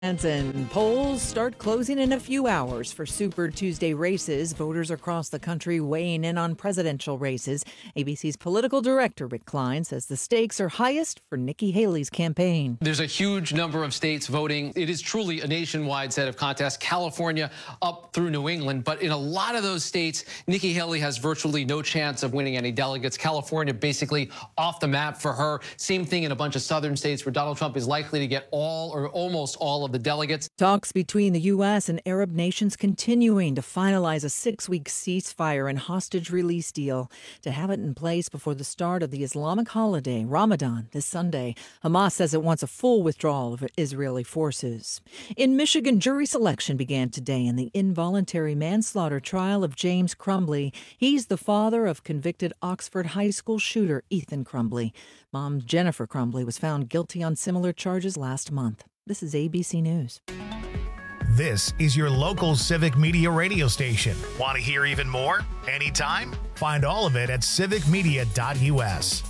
And polls start closing in a few hours for Super Tuesday races. Voters across the country weighing in on presidential races. ABC's political director, Rick Klein, says the stakes are highest for Nikki Haley's campaign. There's a huge number of states voting. It is truly a nationwide set of contests. California up through New England. But in a lot of those states, Nikki Haley has virtually no chance of winning any delegates. California basically off the map for her. Same thing in a bunch of southern states where Donald Trump is likely to get all or almost all of the delegates. Talks between the U.S. and Arab nations continuing to finalize a 6-week ceasefire and hostage release deal to have it in place before the start of the Islamic holiday, Ramadan, this Sunday. Hamas says it wants a full withdrawal of Israeli forces. In Michigan, jury selection began today in the involuntary manslaughter trial of James Crumbley. He's the father of convicted Oxford High School shooter Ethan Crumbley. Mom Jennifer Crumbley was found guilty on similar charges last month. This is ABC News. This is your local Civic Media radio station. Want to hear even more? Anytime? Find all of it at civicmedia.us.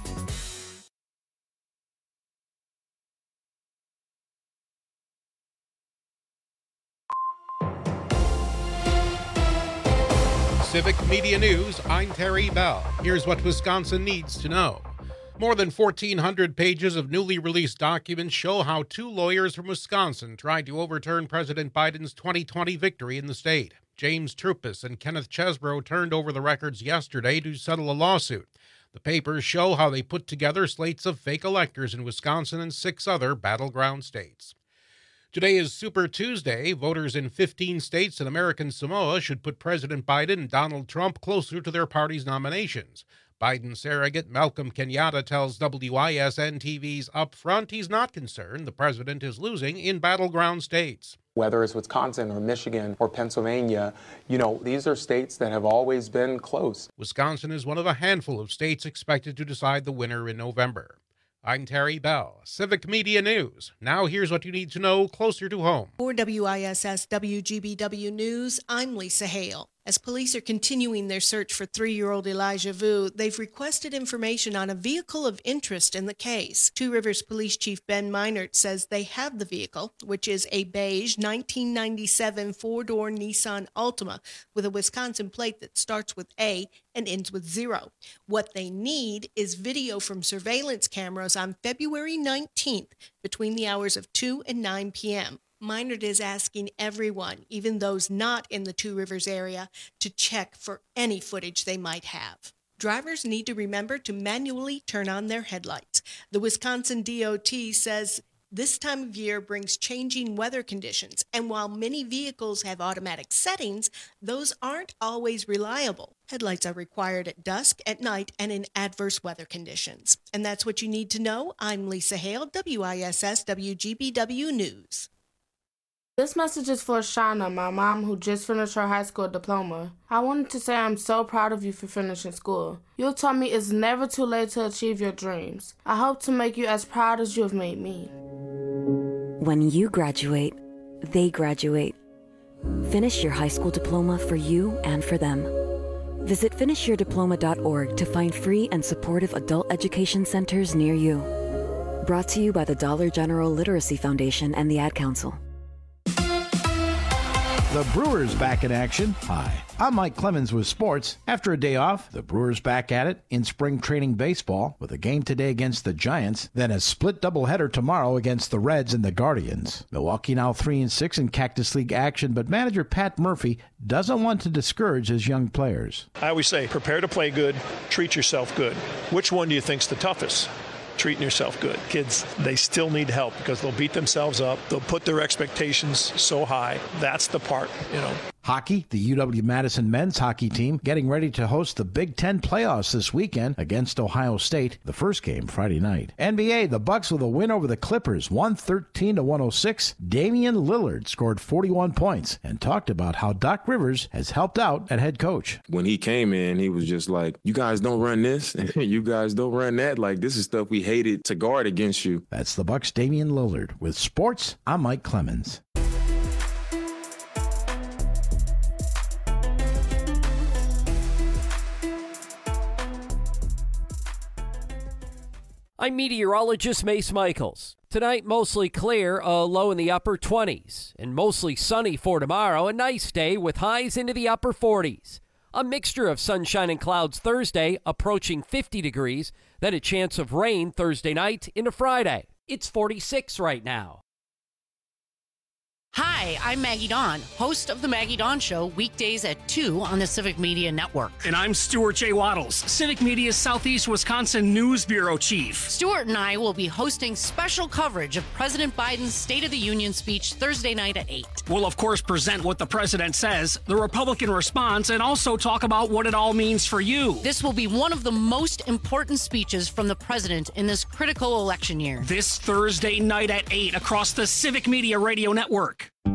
Civic Media News, I'm Terry Bell. Here's what Wisconsin needs to know. More than 1,400 pages of newly released documents show how 2 lawyers from Wisconsin tried to overturn President Biden's 2020 victory in the state. James Trupis and Kenneth Chesbrough turned over the records yesterday to settle a lawsuit. The papers show how they put together slates of fake electors in Wisconsin and 6 other battleground states. Today is Super Tuesday. Voters in 15 states and American Samoa should put President Biden and Donald Trump closer to their party's nominations. Biden surrogate Malcolm Kenyatta tells WISN-TV's Upfront he's not concerned the president is losing in battleground states. Whether it's Wisconsin or Michigan or Pennsylvania, these are states that have always been close. Wisconsin is one of a handful of states expected to decide the winner in November. I'm Terry Bell, Civic Media News. Now here's what you need to know closer to home. For WISS WGBW News, I'm Lisa Hale. As police are continuing their search for 3-year-old Elijah Vu, they've requested information on a vehicle of interest in the case. Two Rivers Police Chief Ben Meinert says they have the vehicle, which is a beige 1997 4-door Nissan Altima with a Wisconsin plate that starts with A and ends with 0. What they need is video from surveillance cameras on February 19th between the hours of 2 and 9 p.m. Meinert is asking everyone, even those not in the Two Rivers area, to check for any footage they might have. Drivers need to remember to manually turn on their headlights. The Wisconsin DOT says this time of year brings changing weather conditions, and while many vehicles have automatic settings, those aren't always reliable. Headlights are required at dusk, at night, and in adverse weather conditions. And that's what you need to know. I'm Lisa Hale, WISS WGBW News. This message is for Shauna, my mom who just finished her high school diploma. I wanted to say I'm so proud of you for finishing school. You taught me it's never too late to achieve your dreams. I hope to make you as proud as you have made me. When you graduate, they graduate. Finish your high school diploma for you and for them. Visit finishyourdiploma.org to find free and supportive adult education centers near you. Brought to you by the Dollar General Literacy Foundation and the Ad Council. The Brewers back in action. Hi, I'm Mike Clemens with sports. After a day off, the Brewers back at it in spring training baseball with a game today against the Giants, then a split doubleheader tomorrow against the Reds and the Guardians. Milwaukee now 3-6 in Cactus League action, but manager Pat Murphy doesn't want to discourage his young players. I always say, prepare to play good, treat yourself good. Which one do you think's the toughest? Treating yourself good. Kids, they still need help because they'll beat themselves up. They'll put their expectations so high. That's the part, Hockey, the UW-Madison men's hockey team getting ready to host the Big Ten playoffs this weekend against Ohio State, the first game Friday night. NBA, the Bucks with a win over the Clippers, 113-106. Damian Lillard scored 41 points and talked about how Doc Rivers has helped out at head coach. When he came in, he was just like, you guys don't run this, you guys don't run that. Like, this is stuff we hated to guard against you. That's the Bucks' Damian Lillard. With sports, I'm Mike Clemens. I'm meteorologist Mace Michaels. Tonight, mostly clear, a low in the upper 20s, and mostly sunny for tomorrow. A nice day with highs into the upper 40s. A mixture of sunshine and clouds Thursday, approaching 50 degrees. Then a chance of rain Thursday night into Friday. It's 46 right now. Hi, I'm Maggie Dawn, host of The Maggie Dawn Show, weekdays at 2 on the Civic Media Network. And I'm Stuart J. Waddles, Civic Media's Southeast Wisconsin News Bureau Chief. Stuart and I will be hosting special coverage of President Biden's State of the Union speech Thursday night at 8. We'll, of course, present what the president says, the Republican response, and also talk about what it all means for you. This will be one of the most important speeches from the president in this critical election year. This Thursday night at 8 across the Civic Media Radio Network.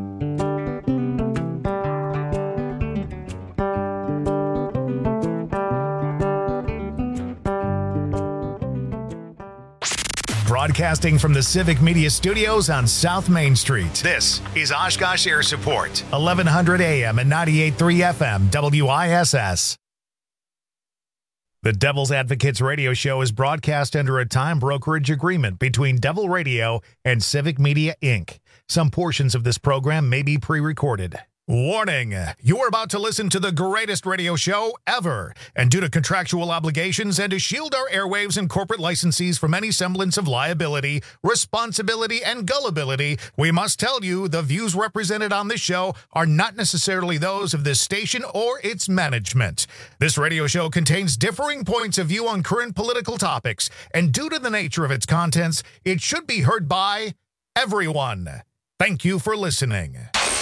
Broadcasting from the Civic Media Studios on South Main Street. This is Oshkosh Air Support, 1100 AM and 98.3 FM, WISS. The Devil's Advocates radio show is broadcast under a time brokerage agreement between Devil Radio and Civic Media, Inc. Some portions of this program may be pre-recorded. Warning, you're about to listen to the greatest radio show ever, and due to contractual obligations and to shield our airwaves and corporate licensees from any semblance of liability, responsibility, and gullibility, we must tell you the views represented on this show are not necessarily those of this station or its management. This radio show contains differing points of view on current political topics, and due to the nature of its contents, it should be heard by everyone. Thank you for listening.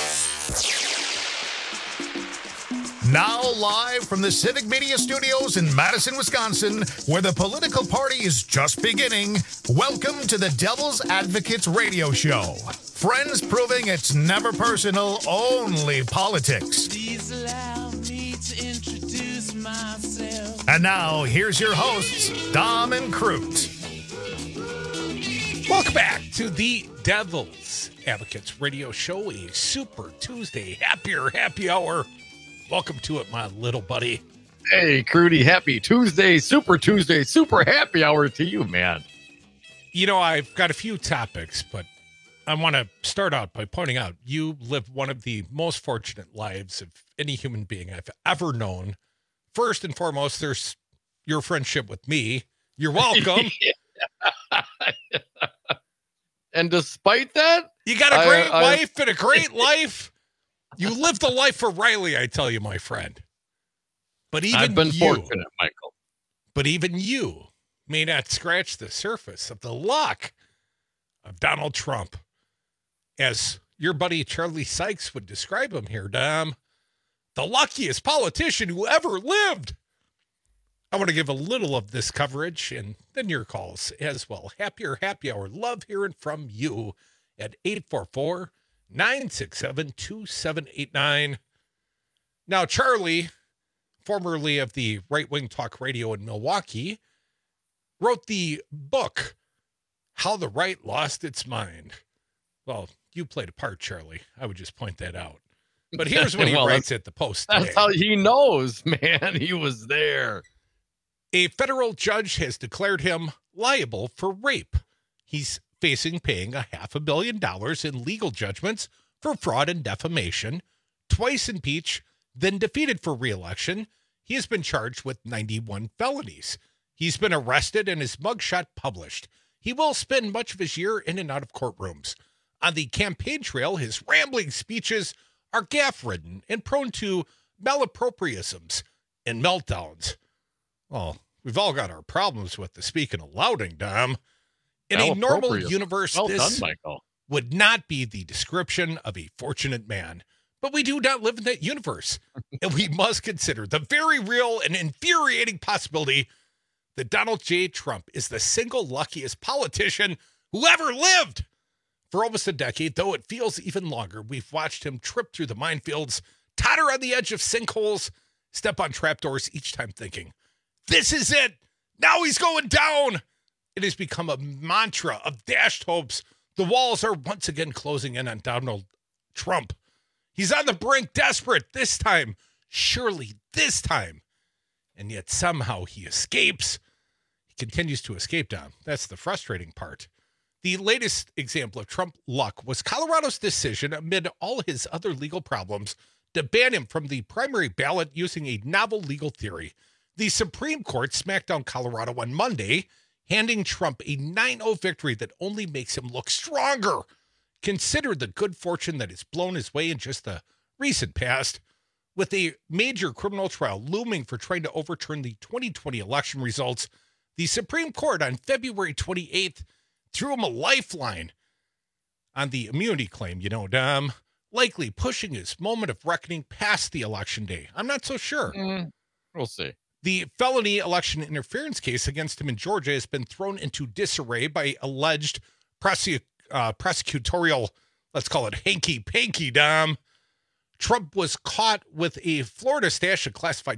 Now live from the Civic Media Studios in Madison, Wisconsin, where the political party is just beginning, welcome to the Devil's Advocates radio show. Friends proving it's never personal, only politics. Please allow me to introduce myself. And now, here's your hosts, Dom and Crute. Welcome back to the Devil's Advocates radio show, a Super Tuesday happy hour. Welcome to it, my little buddy. Hey, Crudy, happy Tuesday, super happy hour to you, man. You know, I've got a few topics, but I want to start out by pointing out you live one of the most fortunate lives of any human being I've ever known. First and foremost, there's your friendship with me. You're welcome. And despite that, you got a great wife and a great life. You lived the life for Riley, I tell you, my friend. But even I've been fortunate, Michael. But even you may not scratch the surface of the luck of Donald Trump. As your buddy Charlie Sykes would describe him here, Dom, the luckiest politician who ever lived. I want to give a little of this coverage and then your calls as well. Happy hour. Love hearing from you at 844-967-2789. Now, Charlie, formerly of the Right Wing Talk Radio in Milwaukee, wrote the book, How the Right Lost Its Mind. Well, you played a part, Charlie. I would just point that out. But here's what he writes at the Post today. That's how he knows, man. He was there. A federal judge has declared him liable for rape. He's facing paying $500 million in legal judgments for fraud and defamation, twice impeached, then defeated for re-election. He has been charged with 91 felonies. He's been arrested and his mugshot published. He will spend much of his year in and out of courtrooms. On the campaign trail, his rambling speeches are gaffe-ridden and prone to malapropriisms and meltdowns. Well, we've all got our problems with the speaking alouding, Dom. In a normal universe, this would not be the description of a fortunate man. But we do not live in that universe. And we must consider the very real and infuriating possibility that Donald J. Trump is the single luckiest politician who ever lived. For almost a decade, though it feels even longer, we've watched him trip through the minefields, totter on the edge of sinkholes, step on trapdoors each time thinking, this is it. Now he's going down. It has become a mantra of dashed hopes. The walls are once again closing in on Donald Trump. He's on the brink, desperate this time. Surely this time. And yet somehow he escapes. He continues to escape, Dom. That's the frustrating part. The latest example of Trump luck was Colorado's decision, amid all his other legal problems, to ban him from the primary ballot using a novel legal theory. The Supreme Court smacked down Colorado on Monday, handing Trump a 9-0 victory that only makes him look stronger. Consider the good fortune that has blown his way in just the recent past. With a major criminal trial looming for trying to overturn the 2020 election results, the Supreme Court on February 28th threw him a lifeline on the immunity claim, Dom, likely pushing his moment of reckoning past the election day. I'm not so sure. We'll see. The felony election interference case against him in Georgia has been thrown into disarray by alleged prosecutorial, let's call it hanky-panky, Dom. Trump was caught with a Florida stash of classified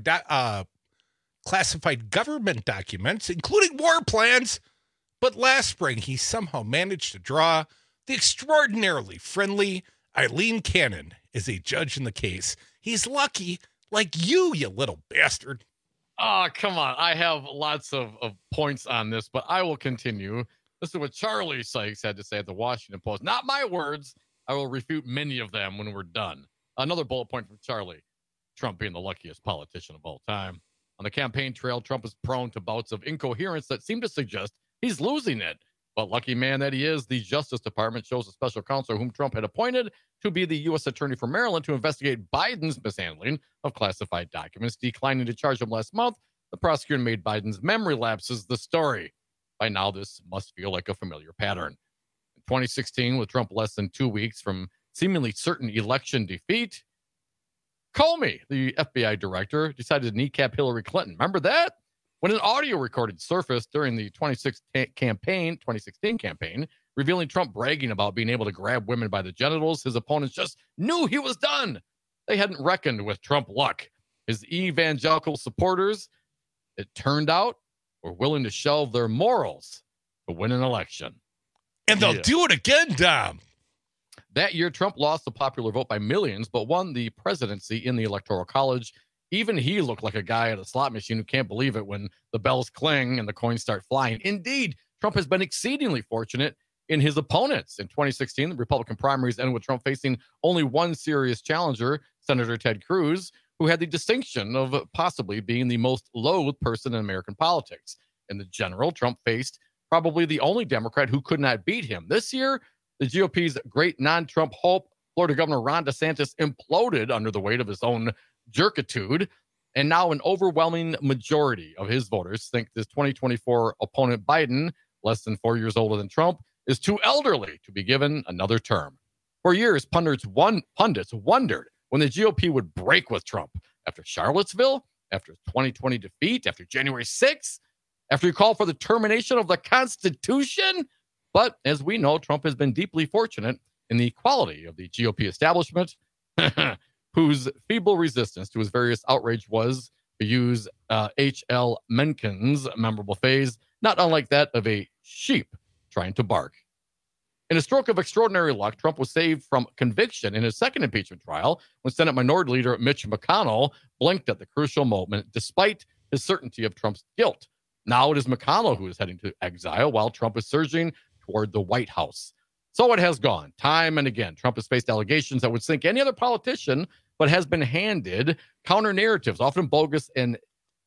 government documents, including war plans. But last spring, he somehow managed to draw the extraordinarily friendly Eileen Cannon as a judge in the case. He's lucky, like you little bastard. Oh, come on. I have lots of points on this, but I will continue. This is what Charlie Sykes had to say at the Washington Post. Not my words. I will refute many of them when we're done. Another bullet point from Charlie. Trump being the luckiest politician of all time. On the campaign trail, Trump is prone to bouts of incoherence that seem to suggest he's losing it. But lucky man that he is, the Justice Department chose a special counsel whom Trump had appointed to be the U.S. Attorney for Maryland to investigate Biden's mishandling of classified documents. Declining to charge him last month, the prosecutor made Biden's memory lapses the story. By now, this must feel like a familiar pattern. In 2016, with Trump less than 2 weeks from seemingly certain election defeat, Comey, the FBI director, decided to kneecap Hillary Clinton. Remember that? When an audio recording surfaced during the 2016 campaign, revealing Trump bragging about being able to grab women by the genitals, his opponents just knew he was done. They hadn't reckoned with Trump luck. His evangelical supporters, it turned out, were willing to shelve their morals to win an election. And they'll do it again, Dom. That year, Trump lost the popular vote by millions, but won the presidency in the Electoral College. Even he looked like a guy at a slot machine who can't believe it when the bells cling and the coins start flying. Indeed, Trump has been exceedingly fortunate in his opponents. In 2016, the Republican primaries ended with Trump facing only one serious challenger, Senator Ted Cruz, who had the distinction of possibly being the most loathed person in American politics. In the general, Trump faced probably the only Democrat who could not beat him. This year, the GOP's great non-Trump hope, Florida Governor Ron DeSantis, imploded under the weight of his own jerkitude, and now an overwhelming majority of his voters think this 2024 opponent Biden, less than 4 years older than Trump, is too elderly to be given another term. For years, pundits wondered when the GOP would break with Trump after Charlottesville, after 2020 defeat, after January 6th, after he called for the termination of the Constitution. But as we know, Trump has been deeply fortunate in the quality of the GOP establishment, whose feeble resistance to his various outrage was, to use H.L. Mencken's memorable phrase, not unlike that of a sheep trying to bark. In a stroke of extraordinary luck, Trump was saved from conviction in his second impeachment trial when Senate Minority Leader Mitch McConnell blinked at the crucial moment, despite his certainty of Trump's guilt. Now it is McConnell who is heading to exile while Trump is surging toward the White House. So it has gone time and again. Trump has faced allegations that would sink any other politician, but has been handed counter narratives, often bogus and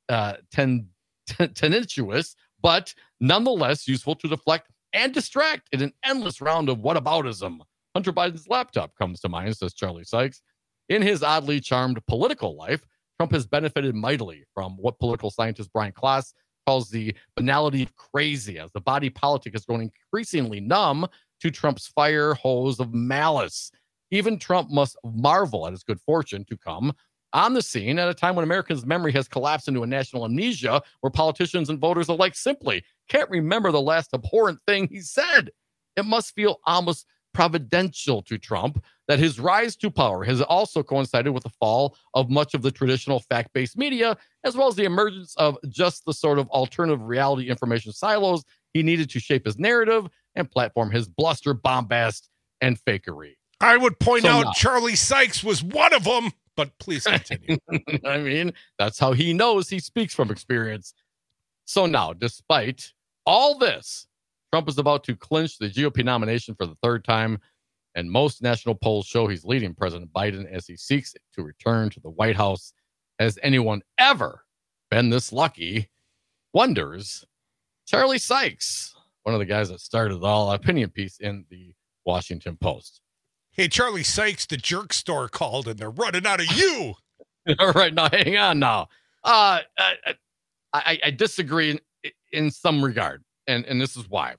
tenacious, but nonetheless useful to deflect and distract in an endless round of whataboutism. Hunter Biden's laptop comes to mind, says Charlie Sykes. In his oddly charmed political life, Trump has benefited mightily from what political scientist Brian Klaas calls the banality of crazy, as the body politic is growing increasingly numb to Trump's fire hose of malice. Even Trump must marvel at his good fortune to come on the scene at a time when Americans' memory has collapsed into a national amnesia where politicians and voters alike simply can't remember the last abhorrent thing he said. It must feel almost providential to Trump that his rise to power has also coincided with the fall of much of the traditional fact-based media, as well as the emergence of just the sort of alternative reality information silos he needed to shape his narrative and platform his bluster, bombast, and fakery. I would point out Charlie Sykes was one of them, but please continue. I mean, that's how he knows. He speaks from experience. So now, despite all this, Trump is about to clinch the GOP nomination for the third time, and most national polls show he's leading President Biden as he seeks to return to the White House. Has anyone ever been this lucky? Wonders Charlie Sykes, one of the guys that started it all, opinion piece in the Washington Post. Hey, Charlie Sykes, the jerk store called, and they're running out of you. All right, now hang on now. I disagree in some regard, and this is why.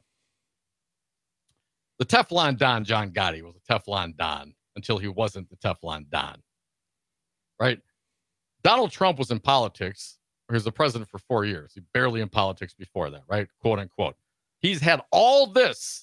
The Teflon Don, John Gotti, was a Teflon Don until he wasn't the Teflon Don, right? Donald Trump was in politics, or he was the president for 4 years. He barely in politics before that, right? Quote, unquote. He's had all this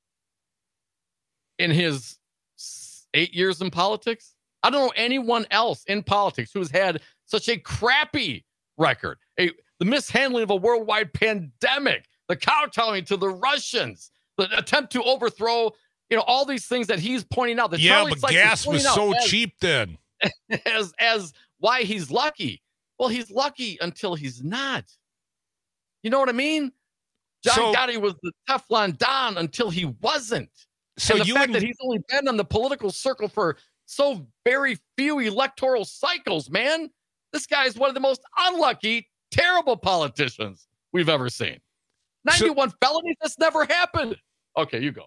in his 8 years in politics. I don't know anyone else in politics who's had such a crappy record. The mishandling of a worldwide pandemic, the kowtowing to the Russians, the attempt to overthrow, all these things that he's pointing out. That Charlie but Sykes gas was so cheap then. As why he's lucky. Well, he's lucky until he's not. You know what I mean? John Gotti was the Teflon Don until he wasn't. So and the fact that he's only been on the political circle for so very few electoral cycles, man. This guy is one of the most unlucky, terrible politicians we've ever seen. 91 felonies, that's never happened. Okay, you go.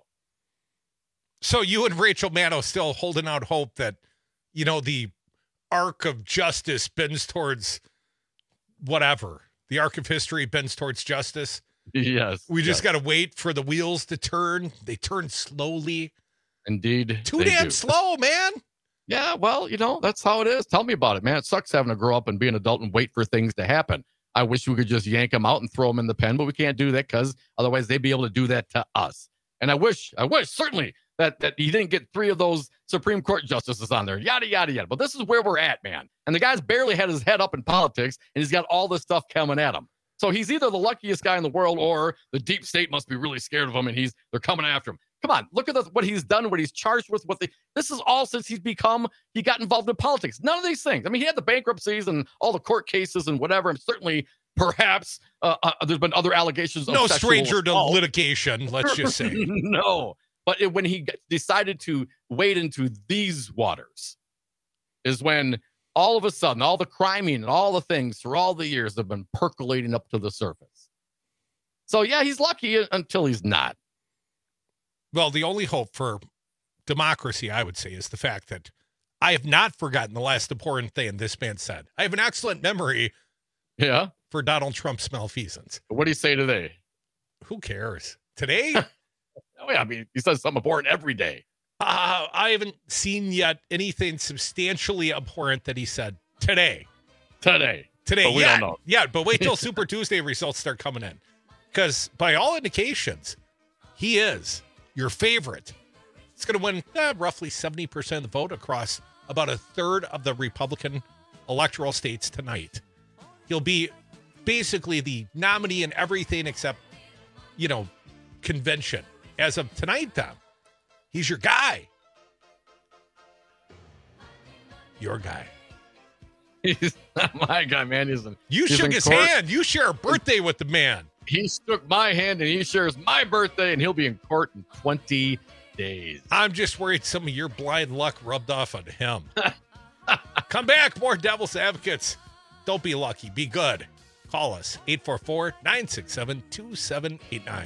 So you and Rachel Maddow still holding out hope that, the arc of justice bends towards whatever. The arc of history bends towards justice. Yes. We just got to wait for the wheels to turn. They turn slowly. Indeed. Too damn slow, man. Yeah, well, that's how it is. Tell me about it, man. It sucks having to grow up and be an adult and wait for things to happen. I wish we could just yank them out and throw them in the pen, but we can't do that because otherwise they'd be able to do that to us. And I wish certainly that he didn't get 3 of those Supreme Court justices on there. Yada, yada, yada. But this is where we're at, man. And the guy's barely had his head up in politics, and he's got all this stuff coming at him. So he's either the luckiest guy in the world or the deep state must be really scared of him, and they're coming after him. Come on, look at what he's done, what he's charged with. This is all since he got involved in politics. None of these things. I mean, he had the bankruptcies and all the court cases and whatever, and certainly, perhaps, there's been other allegations of no stranger to litigation, let's just say. No, but when he decided to wade into these waters is when all of a sudden, all the criming and all the things through all the years have been percolating up to the surface. So, yeah, he's lucky until he's not. Well, the only hope for democracy, I would say, is the fact that I have not forgotten the last important thing this man said. I have an excellent memory for Donald Trump's malfeasance. What do you say today? Who cares? Today? I mean, he says something important every day. I haven't seen yet anything substantially abhorrent that he said today. But we don't know. Yeah, but wait till Super Tuesday results start coming in. Because by all indications, he is your favorite. It's going to win roughly 70% of the vote across about a third of the Republican electoral states tonight. He'll be basically the nominee in everything except, convention. As of tonight, Tom, he's your guy. Your guy. He's not my guy, man. You shook his hand. You share a birthday with the man. He shook my hand, and he shares my birthday, and he'll be in court in 20 days. I'm just worried some of your blind luck rubbed off on him. Come back. More Devil's Advocates. Don't be lucky. Be good. Call us. 844-967-2789.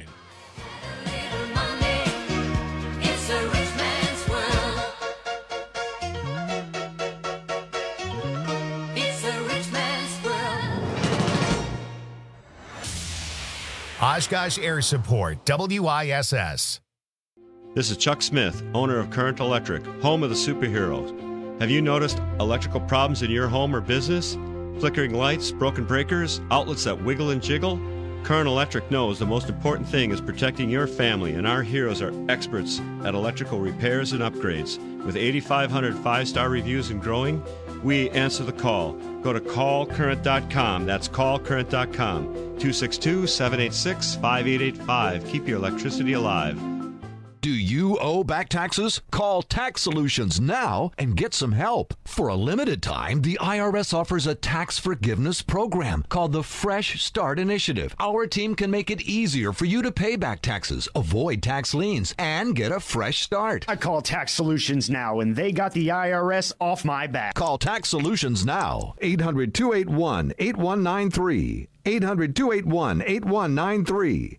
Oshkosh Air Support, WISS. This is Chuck Smith, owner of Current Electric, home of the superheroes. Have you noticed electrical problems in your home or business? Flickering lights, broken breakers, outlets that wiggle and jiggle? Current Electric knows the most important thing is protecting your family, and our heroes are experts at electrical repairs and upgrades. With 8,500 five-star reviews and growing, we answer the call. Go to callcurrent.com. That's callcurrent.com. 262-786-5885. Keep your electricity alive. Do you owe back taxes? Call Tax Solutions now and get some help. For a limited time, the IRS offers a tax forgiveness program called the Fresh Start Initiative. Our team can make it easier for you to pay back taxes, avoid tax liens, and get a fresh start. I call Tax Solutions now, and they got the IRS off my back. Call Tax Solutions now. 800-281-8193. 800-281-8193.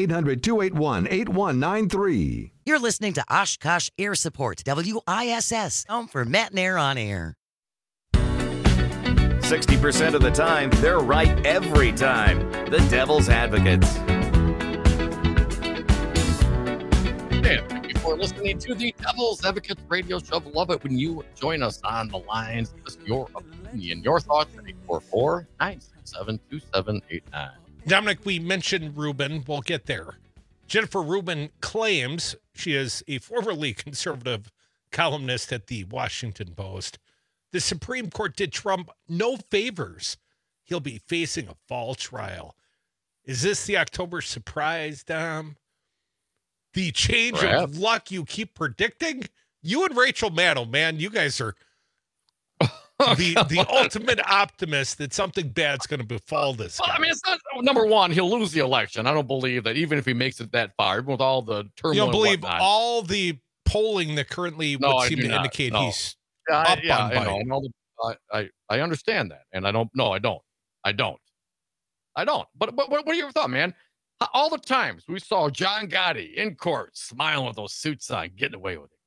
800-281-8193. You're listening to Oshkosh Air Support, WISS, home for Matt and Air on air. 60% of the time, they're right every time. The Devil's Advocates. And thank you for listening to the Devil's Advocates radio show. Love it when you join us on the lines. Give us your opinion, your thoughts at 844-967-2789. Dominic, we mentioned Rubin. We'll get there. Jennifer Rubin claims she is a formerly conservative columnist at the Washington Post. The Supreme Court did Trump no favors. He'll be facing a fall trial. Is this the October surprise, Dom? The change of luck you keep predicting? You and Rachel Maddow, man, you guys are the ultimate optimist that something bad's going to befall this guy. I mean, it's not, number one, he'll lose the election. I don't believe that, even if he makes it that far, with all the turmoil. You don't believe all the polling that currently would seem to indicate he's up on Biden. I understand that, and I don't. But what are your thoughts, man? All the times we saw John Gotti in court smiling with those suits on, getting away with it.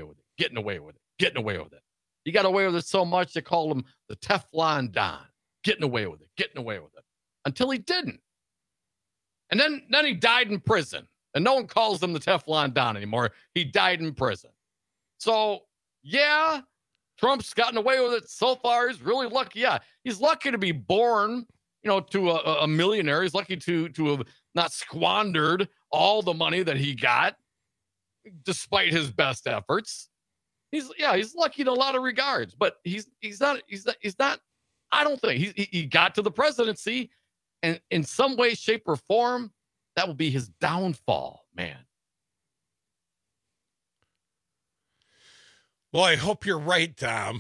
He got away with it so much they called him the Teflon Don. Getting away with it. Until he didn't. And then he died in prison. And no one calls him the Teflon Don anymore. He died in prison. So, yeah, Trump's gotten away with it so far. He's really lucky. Yeah, he's lucky to be born, to a millionaire. He's lucky to have not squandered all the money that he got, despite his best efforts. He's lucky in a lot of regards, but he's not. I don't think he got to the presidency, and in some way, shape, or form, that will be his downfall, man. Well, I hope you're right, Tom.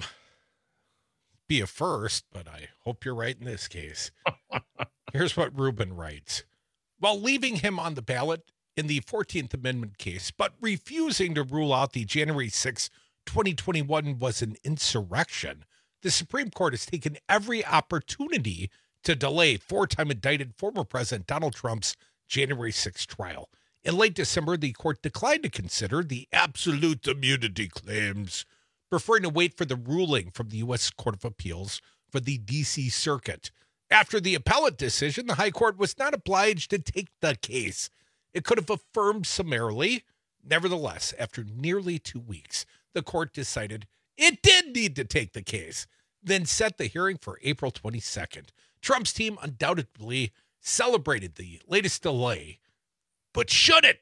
Be a first, but I hope you're right in this case. Here's what Rubin writes. While leaving him on the ballot in the 14th Amendment case, but refusing to rule out the January 6, 2021 was an insurrection, the Supreme Court has taken every opportunity to delay four-time indicted former President Donald Trump's January 6 trial. In late December, the court declined to consider the absolute immunity claims, preferring to wait for the ruling from the U.S. Court of Appeals for the D.C. Circuit. After the appellate decision, the High Court was not obliged to take the case. It could have affirmed summarily. Nevertheless, after nearly 2 weeks, the court decided it did need to take the case, then set the hearing for April 22nd. Trump's team undoubtedly celebrated the latest delay, but should it?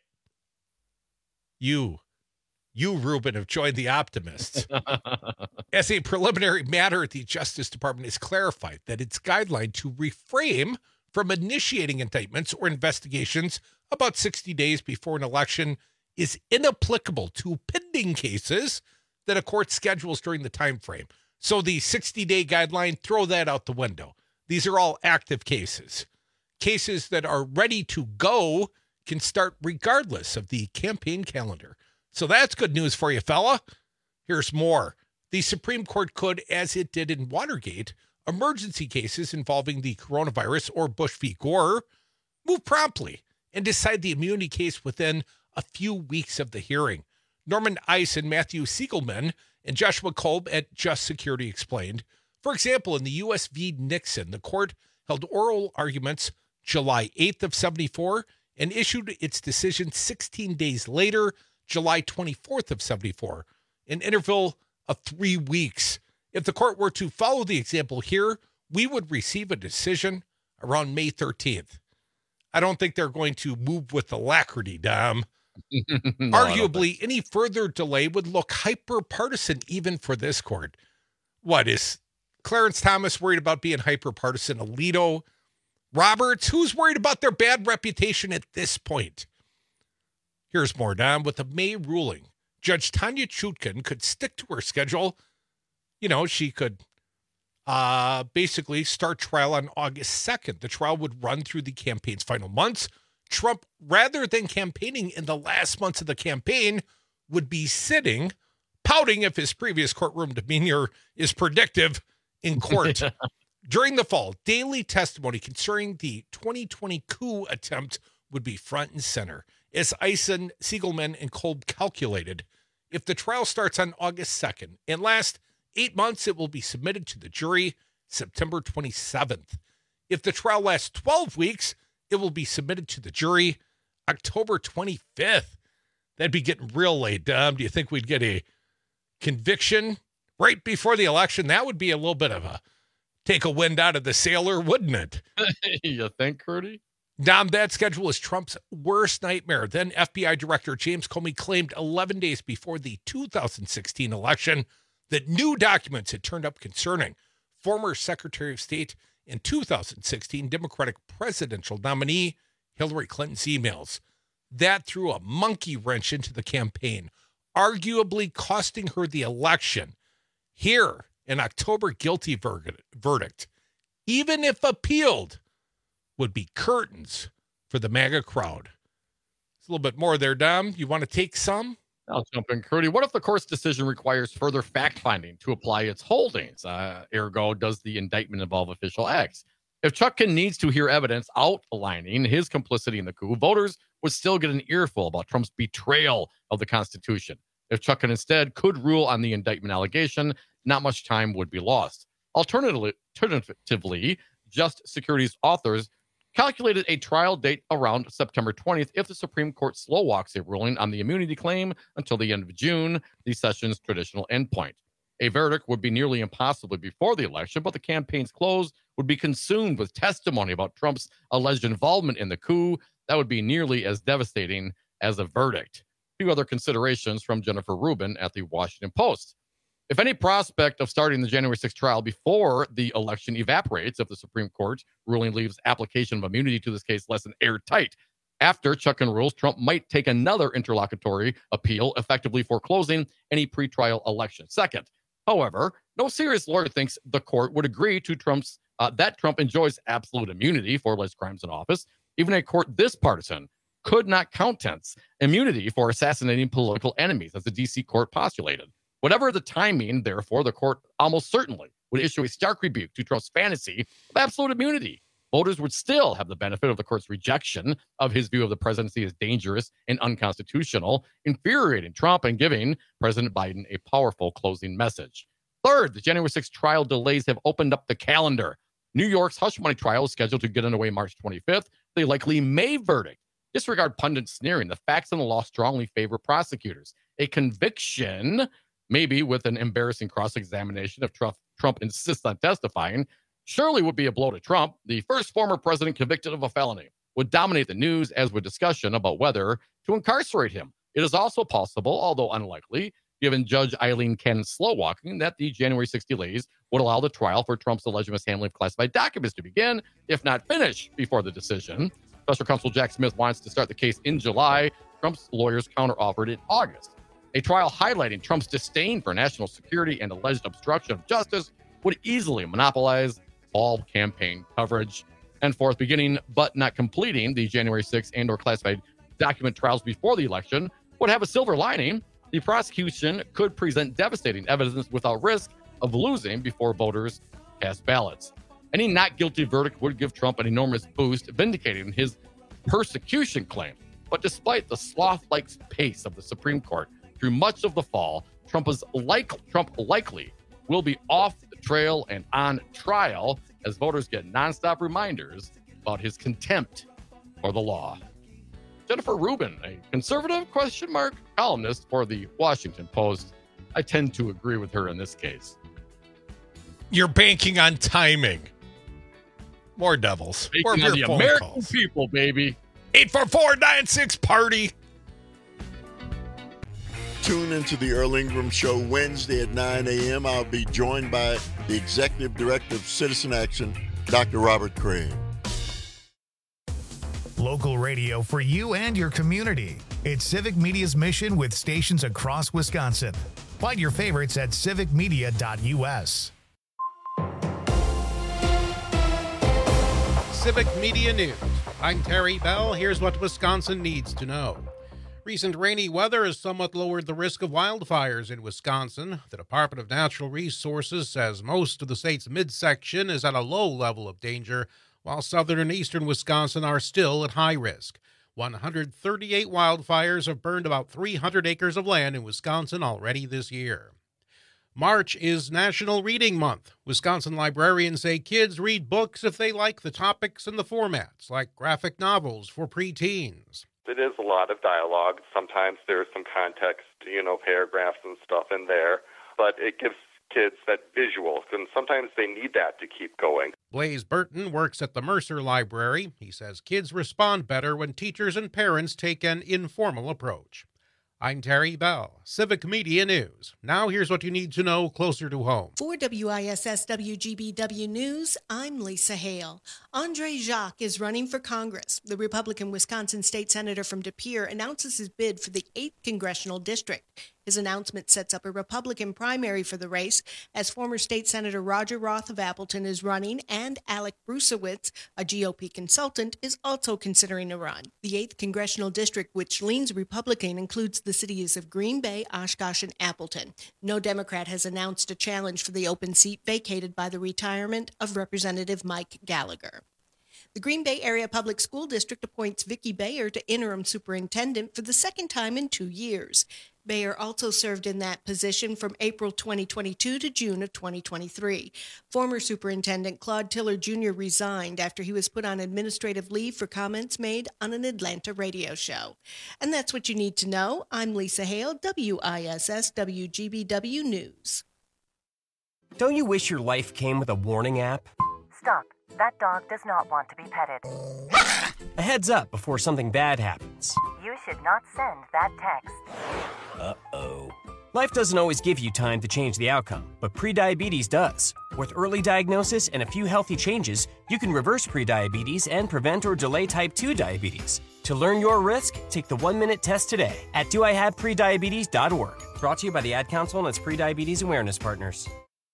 You, Rubin, have joined the optimists. As a preliminary matter, the Justice Department has clarified that its guideline to refrain from initiating indictments or investigations about 60 days before an election is inapplicable to pending cases that a court schedules during the time frame. So the 60-day guideline, throw that out the window. These are all active cases. Cases that are ready to go can start regardless of the campaign calendar. So that's good news for you, fella. Here's more. The Supreme Court could, as it did in Watergate, emergency cases involving the coronavirus or Bush v. Gore, move promptly and decide the immunity case within a few weeks of the hearing. Norman Ice and Matthew Siegelman and Joshua Kolb at Just Security explained. For example, in the U.S. v. Nixon, the court held oral arguments July 8th of 74 and issued its decision 16 days later, July 24th of 74, an interval of 3 weeks. If the court were to follow the example here, we would receive a decision around May 13th. I don't think they're going to move with alacrity, Dom. No, arguably, any further delay would look hyper-partisan even for this court. What, is Clarence Thomas worried about being hyper-partisan? Alito? Roberts? Who's worried about their bad reputation at this point? Here's more, Dom. With the May ruling, Judge Tanya Chutkan could stick to her schedule. You know, she could basically start trial on August 2nd. The trial would run through the campaign's final months. Trump, rather than campaigning in the last months of the campaign, would be sitting, pouting if his previous courtroom demeanor is predictive in court. During the fall, daily testimony concerning the 2020 coup attempt would be front and center. As Eisen, Siegelman, and Kolb calculated, if the trial starts on August 2nd and lasts 8 months, it will be submitted to the jury September 27th. If the trial lasts 12 weeks, it will be submitted to the jury October 25th. That'd be getting real late, Dom. Do you think we'd get a conviction right before the election? That would be a little bit of a take a wind out of the sailor, wouldn't it? You think, Curdy? Dom, that schedule is Trump's worst nightmare. Then FBI Director James Comey claimed 11 days before the 2016 election that new documents had turned up concerning former Secretary of State and 2016 Democratic presidential nominee Hillary Clinton's emails. That threw a monkey wrench into the campaign, arguably costing her the election. Here, an October guilty verdict, even if appealed, would be curtains for the MAGA crowd. It's a little bit more there, Dom. You want to take some? I'll jump in, Curdy. What if the court's decision requires further fact-finding to apply its holdings? Ergo, does the indictment involve official acts? If Chutkan needs to hear evidence outlining his complicity in the coup, voters would still get an earful about Trump's betrayal of the Constitution. If Chutkan instead could rule on the indictment allegation, not much time would be lost. Alternatively, Just Security's authors calculated a trial date around September 20th if the Supreme Court slow walks a ruling on the immunity claim until the end of June, the session's traditional endpoint. A verdict would be nearly impossible before the election, but the campaign's close would be consumed with testimony about Trump's alleged involvement in the coup. That would be nearly as devastating as a verdict. A few other considerations from Jennifer Rubin at the Washington Post. If any prospect of starting the January 6th trial before the election evaporates, if the Supreme Court ruling leaves application of immunity to this case less than airtight, after Chutkan rules, Trump might take another interlocutory appeal, effectively foreclosing any pretrial election. Second, however, no serious lawyer thinks the court would agree to that Trump enjoys absolute immunity for alleged crimes in office. Even a court this partisan could not countenance immunity for assassinating political enemies, as the D.C. court postulated. Whatever the timing, therefore, the court almost certainly would issue a stark rebuke to Trump's fantasy of absolute immunity. Voters would still have the benefit of the court's rejection of his view of the presidency as dangerous and unconstitutional, infuriating Trump and giving President Biden a powerful closing message. Third, the January 6th trial delays have opened up the calendar. New York's hush money trial is scheduled to get underway March 25th. The likely May verdict. Disregard pundit sneering. The facts and the law strongly favor prosecutors. A conviction, maybe with an embarrassing cross-examination if Trump insists on testifying, surely would be a blow to Trump. The first former president convicted of a felony would dominate the news, as would discussion about whether to incarcerate him. It is also possible, although unlikely, given Judge Eileen Cannon's slow walking, that the January 6 delays would allow the trial for Trump's alleged mishandling of classified documents to begin, if not finish, before the decision. Special Counsel Jack Smith wants to start the case in July. Trump's lawyers counteroffered in August. A trial highlighting Trump's disdain for national security and alleged obstruction of justice would easily monopolize all campaign coverage. And fourth, beginning but not completing the January 6th and or classified document trials before the election would have a silver lining. The prosecution could present devastating evidence without risk of losing before voters cast ballots. Any not guilty verdict would give Trump an enormous boost, vindicating his persecution claim. But despite the sloth-like pace of the Supreme Court through much of the fall, Trump likely will be off the trail and on trial as voters get nonstop reminders about his contempt for the law. Jennifer Rubin, a conservative ? Columnist for the Washington Post. I tend to agree with her in this case. You're banking on timing. More Devils. Banking on the American people, baby. 844-96-PARTY. Tune into the Earl Ingram Show Wednesday at 9 a.m. I'll be joined by the Executive Director of Citizen Action, Dr. Robert Craig. Local radio for you and your community. It's Civic Media's mission with stations across Wisconsin. Find your favorites at civicmedia.us. Civic Media News. I'm Terry Bell. Here's what Wisconsin needs to know. Recent rainy weather has somewhat lowered the risk of wildfires in Wisconsin. The Department of Natural Resources says most of the state's midsection is at a low level of danger, while southern and eastern Wisconsin are still at high risk. 138 wildfires have burned about 300 acres of land in Wisconsin already this year. March is National Reading Month. Wisconsin librarians say kids read books if they like the topics and the formats, like graphic novels for preteens. It is a lot of dialogue. Sometimes there's some context, paragraphs and stuff in there, but it gives kids that visual, and sometimes they need that to keep going. Blaze Burton works at the Mercer Library. He says kids respond better when teachers and parents take an informal approach. I'm Terry Bell, Civic Media News. Now here's what you need to know closer to home. For WISS WGBW News, I'm Lisa Hale. Andre Jacques is running for Congress. The Republican Wisconsin state senator from De Pere announces his bid for the 8th Congressional District. His announcement sets up a Republican primary for the race, as former State Senator Roger Roth of Appleton is running, and Alec Brusewitz, a GOP consultant, is also considering a run. The 8th Congressional District, which leans Republican, includes the cities of Green Bay, Oshkosh, and Appleton. No Democrat has announced a challenge for the open seat vacated by the retirement of Representative Mike Gallagher. The Green Bay Area Public School District appoints Vicki Bayer to interim superintendent for the second time in 2 years. Bayer also served in that position from April 2022 to June of 2023. Former Superintendent Claude Tiller Jr. resigned after he was put on administrative leave for comments made on an Atlanta radio show. And that's what you need to know. I'm Lisa Hale, WISS WGBW News. Don't you wish your life came with a warning app? Stop. That dog does not want to be petted. A heads up before something bad happens. You should not send that text. Uh-oh. Life doesn't always give you time to change the outcome, but prediabetes does. With early diagnosis and a few healthy changes, you can reverse prediabetes and prevent or delay type 2 diabetes. To learn your risk, take the 1-minute test today at doihaveprediabetes.org. Brought to you by the Ad Council and its prediabetes awareness partners.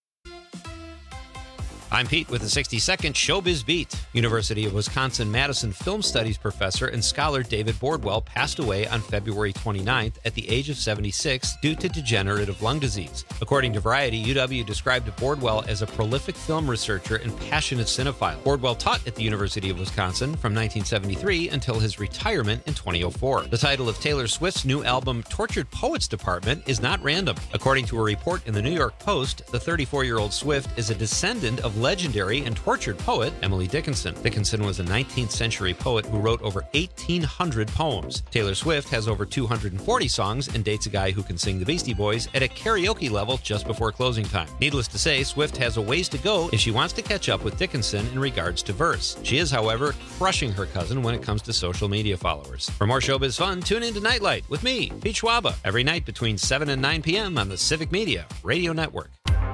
I'm Pete with the 60-second Showbiz Beat. University of Wisconsin-Madison film studies professor and scholar David Bordwell passed away on February 29th at the age of 76 due to degenerative lung disease. According to Variety, UW described Bordwell as a prolific film researcher and passionate cinephile. Bordwell taught at the University of Wisconsin from 1973 until his retirement in 2004. The title of Taylor Swift's new album, Tortured Poets Department, is not random. According to a report in the New York Post, the 34-year-old Swift is a descendant of legendary and tortured poet Emily Dickinson. Dickinson was a 19th century poet who wrote over 1,800 poems. Taylor Swift has over 240 songs and dates a guy who can sing the Beastie Boys at a karaoke level just before closing time. Needless to say, Swift has a ways to go if she wants to catch up with Dickinson in regards to verse. She is, however, crushing her cousin when it comes to social media followers. For more showbiz fun, tune in to Nightlight with me, Pete Schwaba, every night between 7 and 9 p.m. on the Civic Media Radio Network.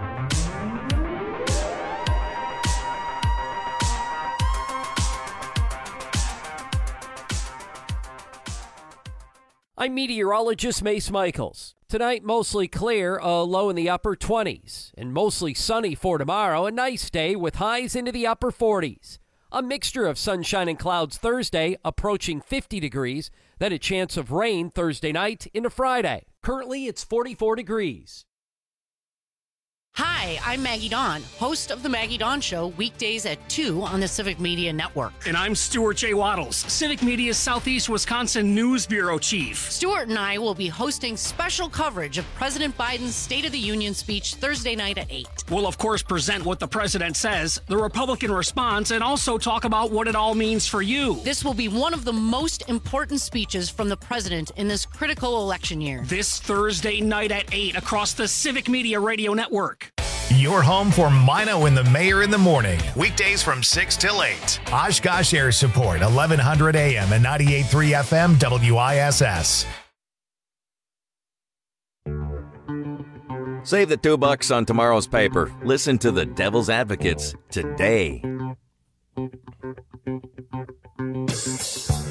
I'm meteorologist Mace Michaels. Tonight, mostly clear, a low in the upper 20s, and mostly sunny for tomorrow, a nice day with highs into the upper 40s. A mixture of sunshine and clouds Thursday, approaching 50 degrees, then a chance of rain Thursday night into Friday. Currently, it's 44 degrees. Hi, I'm Maggie Dawn, host of The Maggie Dawn Show, weekdays at 2 on the Civic Media Network. And I'm Stuart J. Waddles, Civic Media's Southeast Wisconsin News Bureau Chief. Stuart and I will be hosting special coverage of President Biden's State of the Union speech Thursday night at 8. We'll, of course, present what the president says, the Republican response, and also talk about what it all means for you. This will be one of the most important speeches from the president in this critical election year. This Thursday night at 8 across the Civic Media Radio Network. Your home for Mino and the Mayor in the morning. Weekdays from 6 till 8. Oshkosh Air Support, 1100 AM and 98.3 FM WISS. Save the $2 on tomorrow's paper. Listen to the Devil's Advocates today.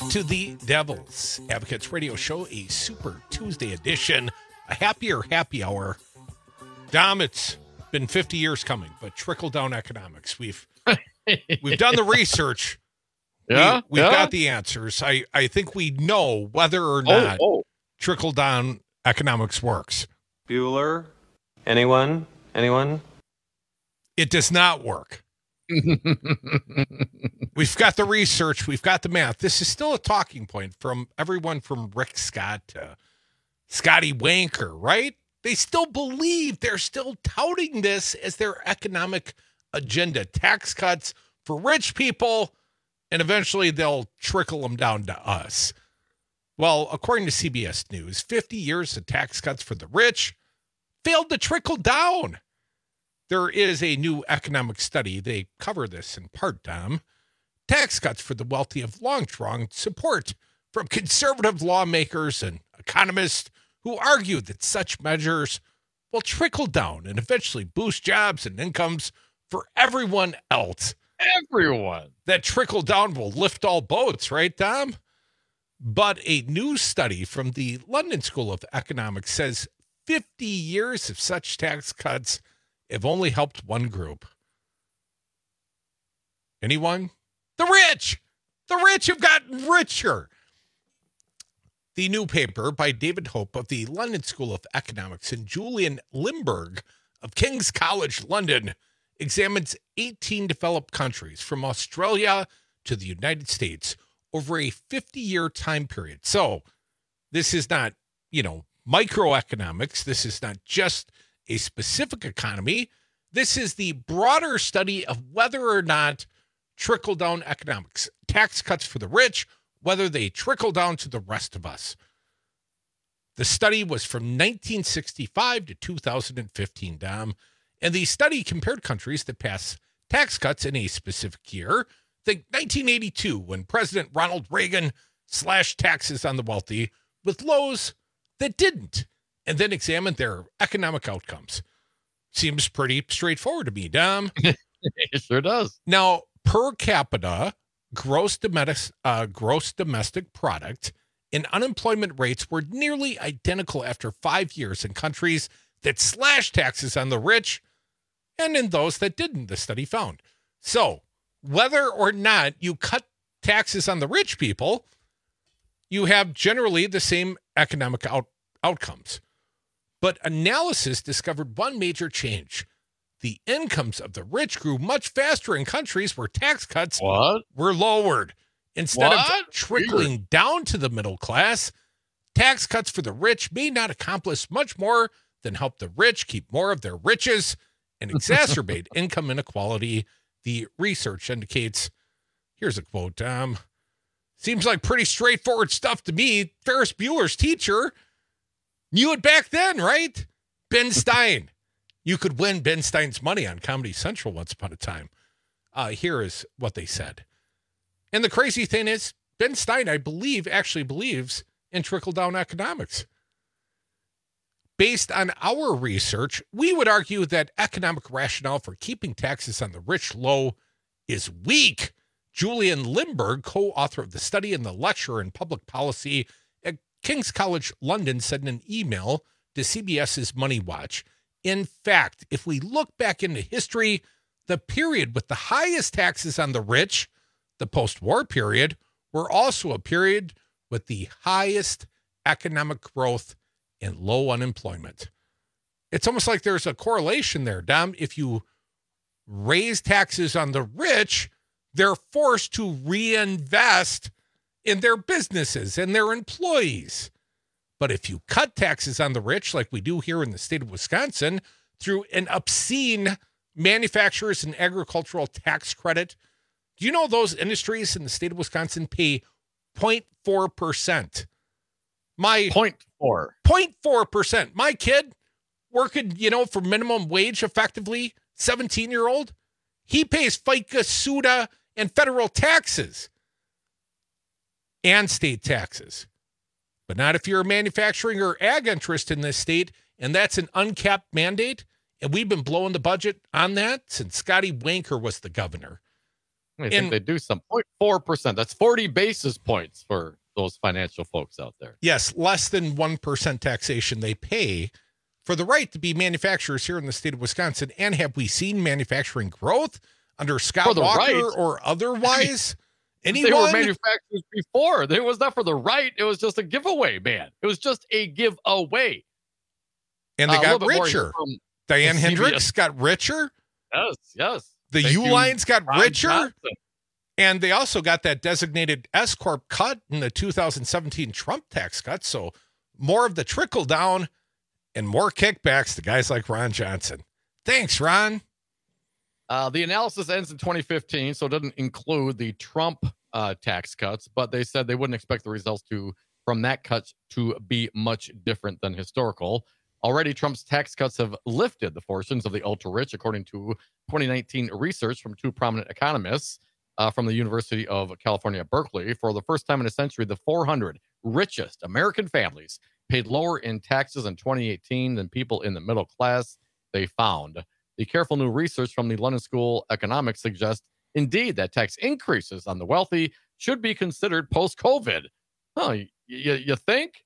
to the Devils Advocates Radio Show, a Super Tuesday edition, a happier happy hour. Dom, it's been 50 years coming, but trickle-down economics. We've done the research. Yeah, we've got the answers. I think we know whether or not trickle-down economics works. Bueller? Anyone? It does not work. We've got the research. We've got the math. This is still a talking point from everyone from Rick Scott to Scotty Wanker, right? They still believe, they're still touting this as their economic agenda. Tax cuts for rich people, and eventually they'll trickle them down to us. Well, according to CBS News, 50 years of tax cuts for the rich failed to trickle down. There is a new economic study. They cover this in part, Dom. Tax cuts for the wealthy have long drawn support from conservative lawmakers and economists who argue that such measures will trickle down and eventually boost jobs and incomes for everyone else. Everyone. That trickle down will lift all boats, right, Dom? But a new study from the London School of Economics says 50 years of such tax cuts have only helped one group. Anyone? The rich! The rich have gotten richer. The new paper by David Hope of the London School of Economics and Julian Limburg of King's College London examines 18 developed countries from Australia to the United States over a 50-year time period. So this is not, microeconomics. This is not just a specific economy. This is the broader study of whether or not trickle-down economics, tax cuts for the rich, whether they trickle down to the rest of us. The study was from 1965 to 2015, Dom, and the study compared countries that passed tax cuts in a specific year. Think 1982, when President Ronald Reagan slashed taxes on the wealthy, with those that didn't, and then examined their economic outcomes. Seems pretty straightforward to me, Dom. It sure does. Now, per capita gross domestic product and unemployment rates were nearly identical after 5 years in countries that slashed taxes on the rich and in those that didn't, the study found. So, whether or not you cut taxes on the rich people, you have generally the same economic outcomes. But analysis discovered one major change. The incomes of the rich grew much faster in countries where tax cuts were lowered. Instead of trickling down to the middle class, tax cuts for the rich may not accomplish much more than help the rich keep more of their riches and exacerbate income inequality, the research indicates. Here's a quote, seems like pretty straightforward stuff to me. Ferris Bueller's teacher knew it back then, right? Ben Stein. You could win Ben Stein's money on Comedy Central once upon a time. Here is what they said. And the crazy thing is, Ben Stein, I believe, actually believes in trickle-down economics. Based on our research, we would argue that economic rationale for keeping taxes on the rich low is weak. Julian Limburg, co-author of the study and the lecturer in public policy at King's College London, said in an email to CBS's Money Watch, in fact, if we look back into history, the period with the highest taxes on the rich, the post-war period, were also a period with the highest economic growth and low unemployment. It's almost like there's a correlation there, Dom. If you raise taxes on the rich, they're forced to reinvest in their businesses and their employees. But if you cut taxes on the rich, like we do here in the state of Wisconsin, through an obscene manufacturers and agricultural tax credit, do you know those industries in the state of Wisconsin pay 0.4%? My 0.4%. My kid working, for minimum wage effectively, 17-year-old, he pays FICA, SUTA, and federal taxes and state taxes. But not if you're a manufacturing or ag interest in this state, and that's an uncapped mandate. And we've been blowing the budget on that since Scotty Wanker was the governor. I think they do some 0.4%. That's 40 basis points for those financial folks out there. Yes, less than 1% taxation they pay for the right to be manufacturers here in the state of Wisconsin. And have we seen manufacturing growth under Scott Walker or otherwise? Anyone? They were manufacturers before. It was not for the right. It was just a giveaway, man. It was just a giveaway. And they got richer. Diane Hendricks got richer. Yes. The U-Lines got richer. Johnson. And they also got that designated S-Corp cut in the 2017 Trump tax cut. So more of the trickle down and more kickbacks to guys like Ron Johnson. Thanks, Ron. The analysis ends in 2015, so it doesn't include the Trump tax cuts, but they said they wouldn't expect the results from that cut to be much different than historical. Already, Trump's tax cuts have lifted the fortunes of the ultra-rich, according to 2019 research from two prominent economists from the University of California, Berkeley. For the first time in a century, the 400 richest American families paid lower in taxes in 2018 than people in the middle class, they found. The careful new research from the London School of Economics suggests, indeed, that tax increases on the wealthy should be considered post-COVID. You think?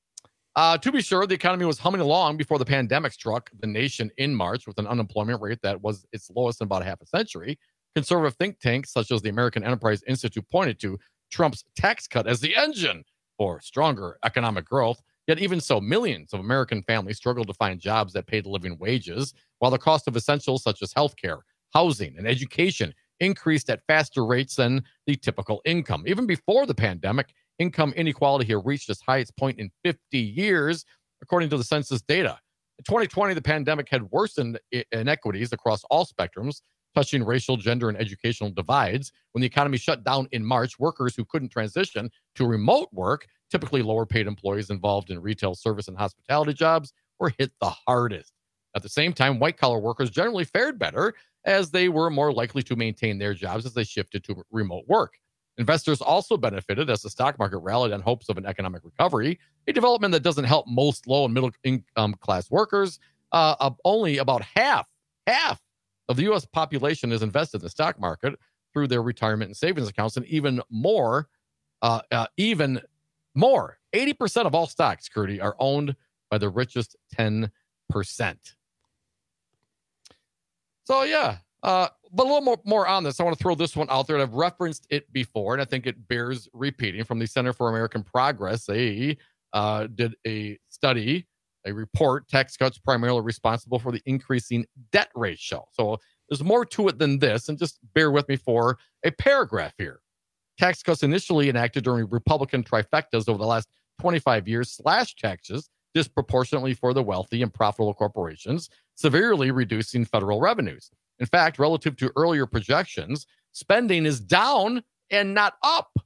To be sure, the economy was humming along before the pandemic struck the nation in March with an unemployment rate that was its lowest in about half a century. Conservative think tanks such as the American Enterprise Institute pointed to Trump's tax cut as the engine for stronger economic growth. Yet even so, millions of American families struggled to find jobs that paid living wages, while the cost of essentials such as healthcare, housing, and education increased at faster rates than the typical income. Even before the pandemic, income inequality here reached its highest point in 50 years, according to the census data. In 2020, the pandemic had worsened inequities across all spectrums, touching racial, gender, and educational divides. When the economy shut down in March, workers who couldn't transition to remote work, typically lower paid employees involved in retail, service, and hospitality jobs, were hit the hardest. At the same time, white-collar workers generally fared better as they were more likely to maintain their jobs as they shifted to remote work. Investors also benefited as the stock market rallied on hopes of an economic recovery, a development that doesn't help most low and middle income class workers. Only about half of the U.S. population is invested in the stock market through their retirement and savings accounts, and even more, 80% of all stocks, Curdy, are owned by the richest 10%. So, yeah, but a little more on this. I want to throw this one out there. I've referenced it before, and I think it bears repeating. From the Center for American Progress, they did a study, a report, tax cuts primarily responsible for the increasing debt ratio. So there's more to it than this, and just bear with me for a paragraph here. Tax cuts initially enacted during Republican trifectas over the last 25 years slashed taxes disproportionately for the wealthy and profitable corporations, severely reducing federal revenues. In fact, relative to earlier projections, spending is down and not up.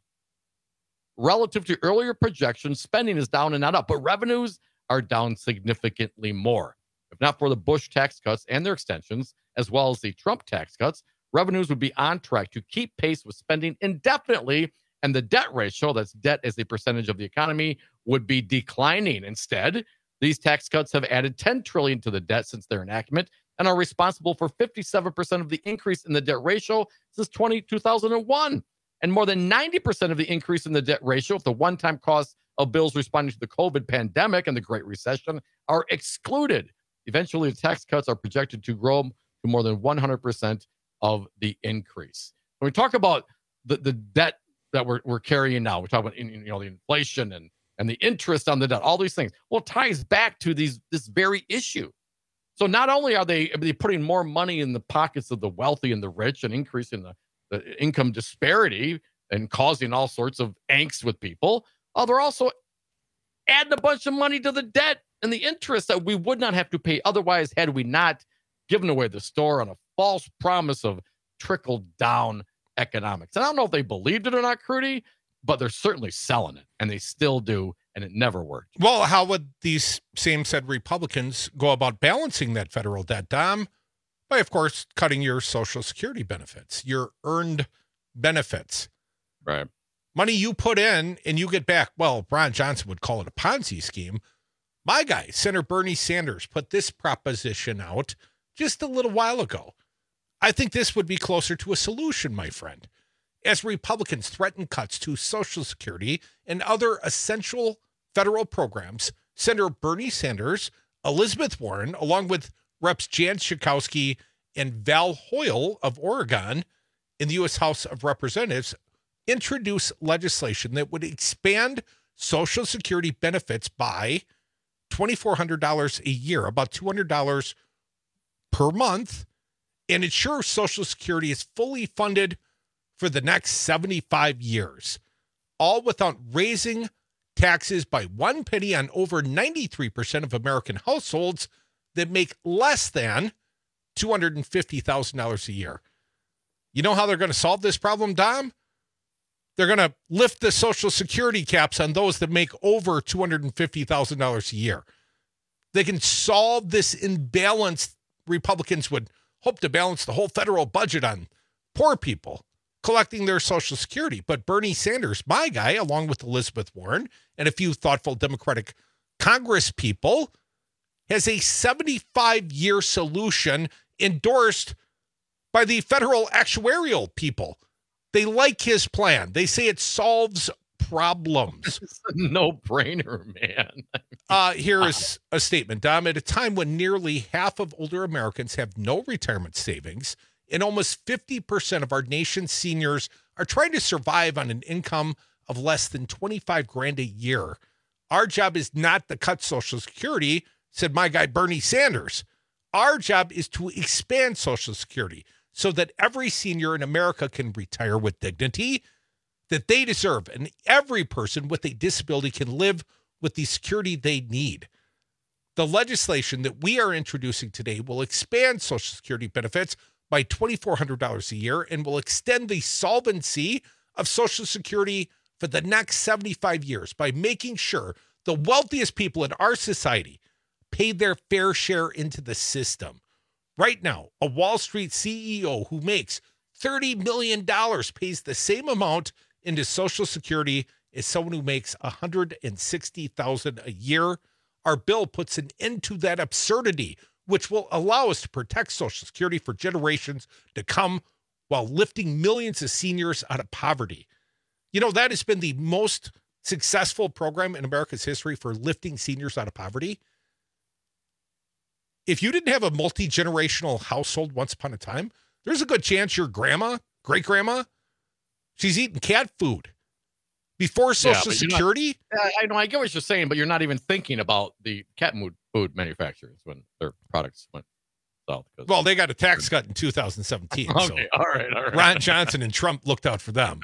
Relative to earlier projections, spending is down and not up, but revenues are down significantly more. If not for the Bush tax cuts and their extensions, as well as the Trump tax cuts, revenues would be on track to keep pace with spending indefinitely, and the debt ratio, that's debt as a percentage of the economy, would be declining. Instead, these tax cuts have added $10 trillion to the debt since their enactment and are responsible for 57% of the increase in the debt ratio since 2001. And more than 90% of the increase in the debt ratio, if the one-time costs of bills responding to the COVID pandemic and the Great Recession are excluded. Eventually, the tax cuts are projected to grow to more than 100% of the increase. When we talk about the debt that we're carrying now, we talk about the inflation and the interest on the debt, all these things. Well, it ties back to this very issue. So not only are they putting more money in the pockets of the wealthy and the rich and increasing the income disparity and causing all sorts of angst with people, they're also adding a bunch of money to the debt and the interest that we would not have to pay otherwise had we not given away the store on a false promise of trickle-down economics. And I don't know if they believed it or not, Crudy, but they're certainly selling it, and they still do, and it never worked. Well, how would these same said Republicans go about balancing that federal debt, Dom? By, of course, cutting your Social Security benefits, your earned benefits. Right. Money you put in and you get back. Well, Ron Johnson would call it a Ponzi scheme. My guy, Senator Bernie Sanders, put this proposition out just a little while ago. I think this would be closer to a solution, my friend. as Republicans threaten cuts to Social Security and other essential federal programs. Senator Bernie Sanders, Elizabeth Warren, along with Reps Jan Schakowsky and Val Hoyle of Oregon in the U.S. House of Representatives, introduced legislation that would expand Social Security benefits by $2,400 a year, about $200 per month, and ensure Social Security is fully funded for the next 75 years, all without raising taxes by 1 penny on over 93% of American households that make less than $250,000 a year. You know how they're going to solve this problem, Dom? They're going to lift the Social Security caps on those that make over $250,000 a year. They can solve this imbalance. Republicans would hope to balance the whole federal budget on poor people collecting their Social Security. But Bernie Sanders, my guy, along with Elizabeth Warren and a few thoughtful Democratic Congress people, has a 75-year solution endorsed by the federal actuarial people. They like his plan. They say it solves problems. It's a no-brainer, man. Here is a statement, Dom. At a time when nearly half of older Americans have no retirement savings and almost 50% of our nation's seniors are trying to survive on an income of less than $25,000 a year, our job is not to cut Social Security, said my guy Bernie Sanders. Our job is to expand Social Security so that every senior in America can retire with dignity that they deserve, and every person with a disability can live with the security they need. The legislation that we are introducing today will expand Social Security benefits by $2,400 a year and will extend the solvency of Social Security for the next 75 years by making sure the wealthiest people in our society pay their fair share into the system. Right now, a Wall Street CEO who makes $30 million pays the same amount into Social Security as someone who makes $160,000 a year. Our bill puts an end to that absurdity, which will allow us to protect Social Security for generations to come while lifting millions of seniors out of poverty. You know, that has been the most successful program in America's history for lifting seniors out of poverty. If you didn't have a multi-generational household once upon a time, there's a good chance your grandma, great-grandma, she's eating cat food before Social Security. I know, I get what you're saying, but you're not even thinking about the cat food manufacturers when their products went south. Well, they got a tax cut in 2017. Okay, so all right. Ron Johnson and Trump looked out for them.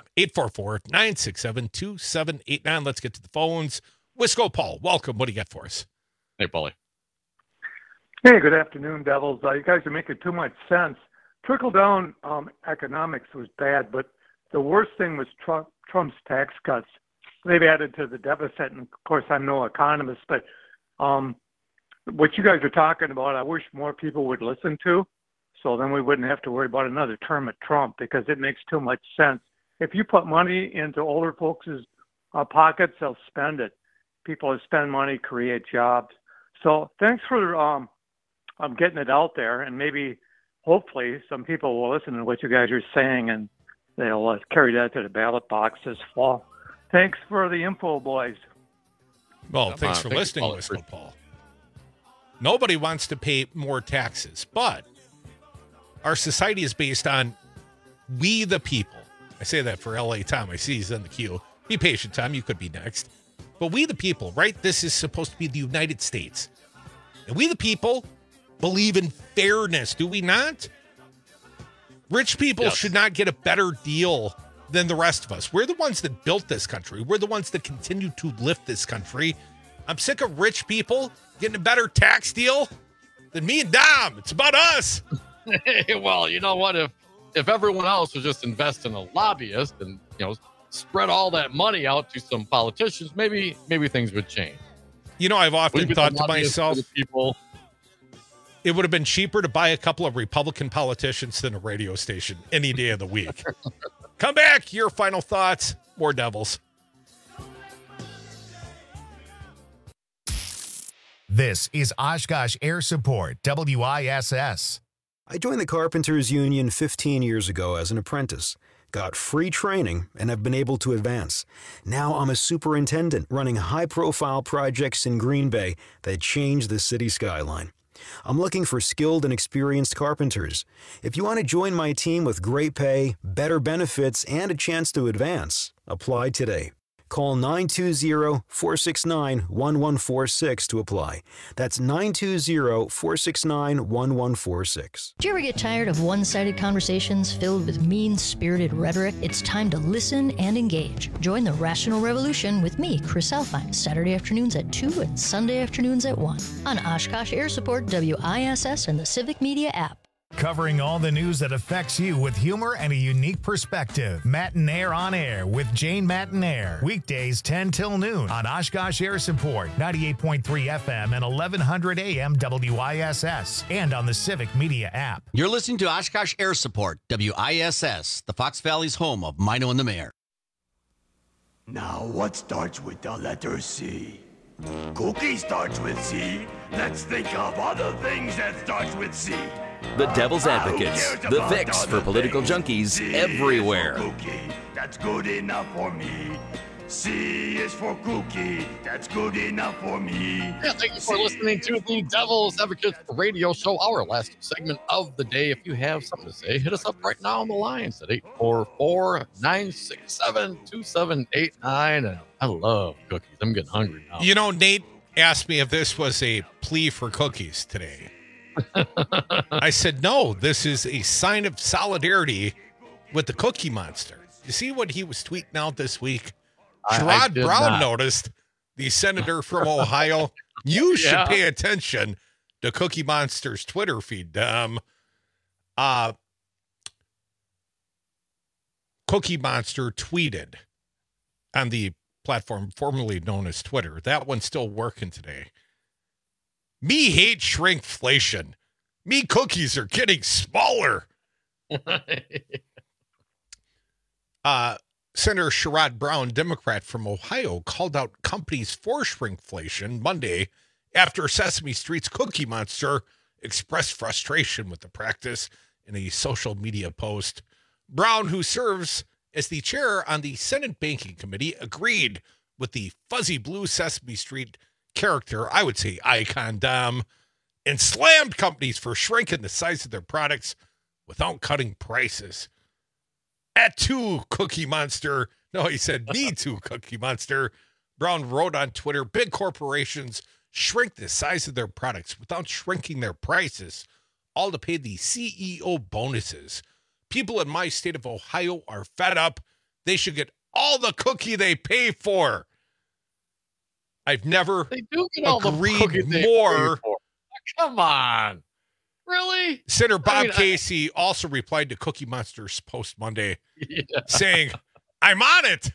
844-967-2789. Let's get to the phones. Wisco Paul, welcome. What do you got for us? Hey, Paulie. Hey, good afternoon, Devils. You guys are making too much sense. Trickle-down economics was bad, but the worst thing was Trump's tax cuts. They've added to the deficit, and of course, I'm no economist, but what you guys are talking about, I wish more people would listen to, so then we wouldn't have to worry about another term of Trump, because it makes too much sense. If you put money into older folks' pockets, they'll spend it. People who spend money create jobs. So thanks for getting it out there, and maybe, hopefully, some people will listen to what you guys are saying, and they'll carry that to the ballot box this fall. Thanks for the info, boys. Well, thanks for listening, Wisco Paul. Nobody wants to pay more taxes, but our society is based on we the people. I say that for L.A. Tom. I see he's in the queue. Be patient, Tom. You could be next. But we the people, right? This is supposed to be the United States. And we the people believe in fairness, do we not? Rich people should not get a better deal than the rest of us. We're the ones that built this country. We're the ones that continue to lift this country. I'm sick of rich people getting a better tax deal than me and Dom. It's about us. Well, you know what? If everyone else would just invest in a lobbyist and, spread all that money out to some politicians, maybe things would change. You know, I've often thought to myself, people, it would have been cheaper to buy a couple of Republican politicians than a radio station any day of the week. Come back. Your final thoughts. More Devils. This is Oshkosh Air Support, WISS. I joined the Carpenters Union 15 years ago as an apprentice. got free training, and have been able to advance. Now I'm a superintendent running high-profile projects in Green Bay that change the city skyline. I'm looking for skilled and experienced carpenters. If you want to join my team with great pay, better benefits, and a chance to advance, apply today. Call 920-469-1146 to apply. That's 920-469-1146. Do you ever get tired of one-sided conversations filled with mean-spirited rhetoric? It's time to listen and engage. Join the Rational Revolution with me, Chris Alfine, Saturday afternoons at 2 and Sunday afternoons at 1 on Oshkosh Air Support, WISS, and the Civic Media app. Covering all the news that affects you with humor and a unique perspective. Matinaire on Air with Jane Matinaire. Weekdays 10 till noon on Oshkosh Air Support, 98.3 FM and 1100 AM WISS, and on the Civic Media app. You're listening to Oshkosh Air Support, WISS, the Fox Valley's home of Mino and the Mayor. Now, what starts with the letter C? Cookie starts with C. Let's think of other things that starts with C. The Devil's Advocates, the fix for political junkies everywhere. Cookie, that's good enough for me. C is for cookie, that's good enough for me. Yeah, thank you for listening to the Devil's Advocates radio show, our last segment of the day. If you have something to say, hit us up right now on the lines at 844-967-2789. And I love cookies. I'm getting hungry now. You know, Nate asked me if this was a plea for cookies today. I said, no, this is a sign of solidarity with the Cookie Monster. You see what he was tweeting out this week? Sherrod Brown noticed, the senator from Ohio. You should pay attention to Cookie Monster's Twitter feed. Cookie Monster tweeted on the platform formerly known as Twitter. That one's still working today. Me hate shrinkflation. Me cookies are getting smaller. Senator Sherrod Brown, Democrat from Ohio, called out companies for shrinkflation Monday after Sesame Street's Cookie Monster expressed frustration with the practice in a social media post. Brown, who serves as the chair on the Senate Banking Committee, agreed with the fuzzy blue Sesame Street character, I would say icon, Dom, and slammed companies for shrinking the size of their products without cutting prices. At two Cookie Monster, no, he said me too, Cookie Monster. Brown wrote on Twitter, big corporations shrink the size of their products without shrinking their prices, all to pay the CEO bonuses. People in my state of Ohio are fed up. They should get all the cookie they pay for. I've never agreed more. Come on. Really? Senator Bob Casey also replied to Cookie Monster's post Monday saying, I'm on it.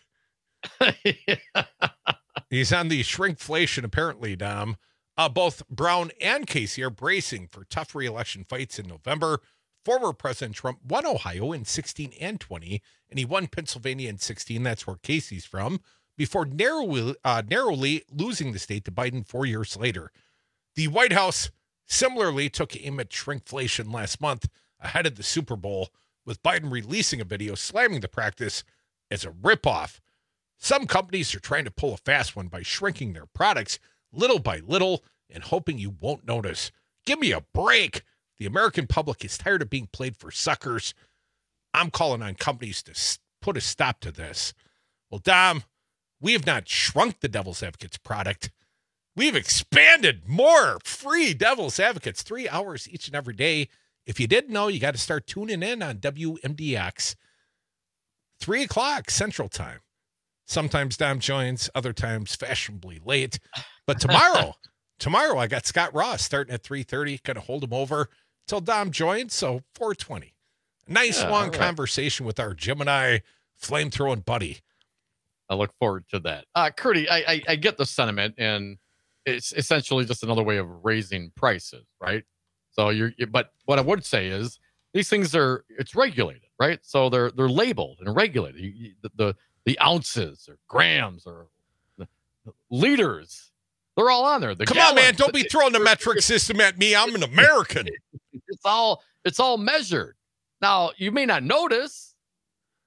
He's on the shrinkflation, apparently, Dom. Both Brown and Casey are bracing for tough re-election fights in November. Former President Trump won Ohio in 16 and 20, and he won Pennsylvania in 16. That's where Casey's from, before narrowly losing the state to Biden 4 years later. The White House similarly took aim at shrinkflation last month ahead of the Super Bowl, with Biden releasing a video slamming the practice as a ripoff. Some companies are trying to pull a fast one by shrinking their products little by little and hoping you won't notice. Give me a break. The American public is tired of being played for suckers. I'm calling on companies to put a stop to this. Well, Dom, we have not shrunk the Devil's Advocates product. We've expanded more free Devil's Advocates, 3 hours each and every day. If you didn't know, you got to start tuning in on WMDX, 3 o'clock Central Time. Sometimes Dom joins, other times fashionably late. But tomorrow I got Scott Ross starting at 3:30. Going to hold him over till Dom joins, so 4:20. Nice long conversation with our Gemini flamethrowing buddy. I look forward to that. Curdy, I get the sentiment, and it's essentially just another way of raising prices, right? So but what I would say is these things it's regulated, right? So they're labeled and regulated. The ounces or grams or the liters, they're all on there. Come on, man! Don't be throwing the metric system at me. I'm an American. It's all measured. Now you may not notice,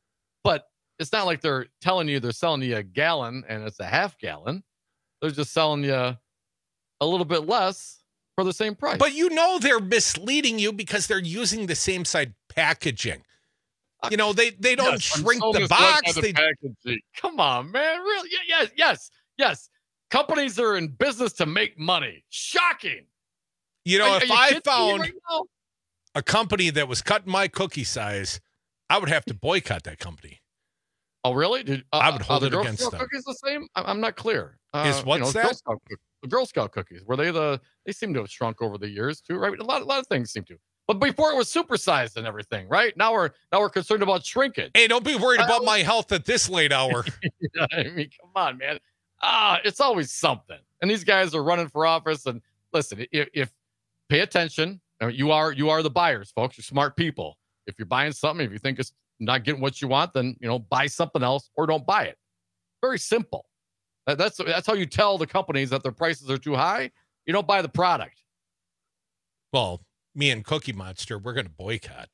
But it's not like they're telling you they're selling you a gallon and it's a half gallon. They're just selling you a little bit less for the same price. But you know they're misleading you because they're using the same side packaging. You know, they don't shrink the box. Packaging. Come on, man. Really? Yes. Companies are in business to make money. Shocking. You know, if I found right a company that was cutting my cookie size, I would have to boycott that company. Oh, really? I would hold it Girl against Scout them. cookies the same? I'm not clear. What's that? The Girl Scout cookies. Were they seem to have shrunk over the years too, right? A lot of things seem to. But before it was supersized and everything, right? Now we're concerned about shrinkage. Hey, don't be worried about my health at this late hour. I mean, come on, man. It's always something. And these guys are running for office. And listen, if pay attention, I mean, you are the buyers, folks. You're smart people. If you're buying something, if you think it's not getting what you want, then buy something else or don't buy it. Very simple. That's how you tell the companies that their prices are too high. You don't buy the product. Well, me and Cookie Monster, we're going to boycott.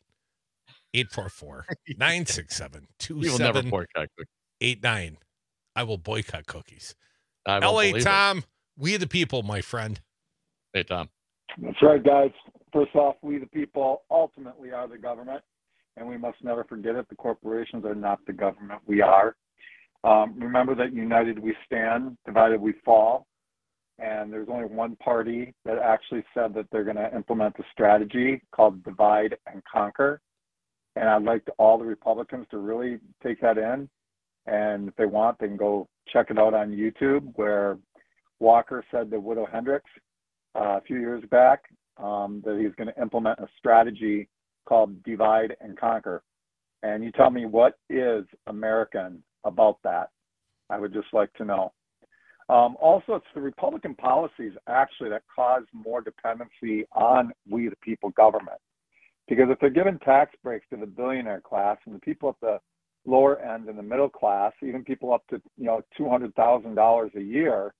844-967-2789. I will boycott cookies. LA Tom, we the people, my friend. Hey, Tom. That's right, guys. First off, we the people ultimately are the government, and we must never forget it. The corporations are not the government. We are. Remember that united we stand, divided we fall. And there's only one party that actually said that they're going to implement a strategy called divide and conquer. And I'd like all the Republicans to really take that in. And if they want, they can go check it out on YouTube, where Walker said to Widow Hendricks a few years back that he's going to implement a strategy called divide and conquer. And you tell me, what is American about that? I would just like to know. Also, it's the Republican policies actually that cause more dependency on we the people government. Because if they're giving tax breaks to the billionaire class and the people at the lower end and the middle class, even people up to $200,000 a year,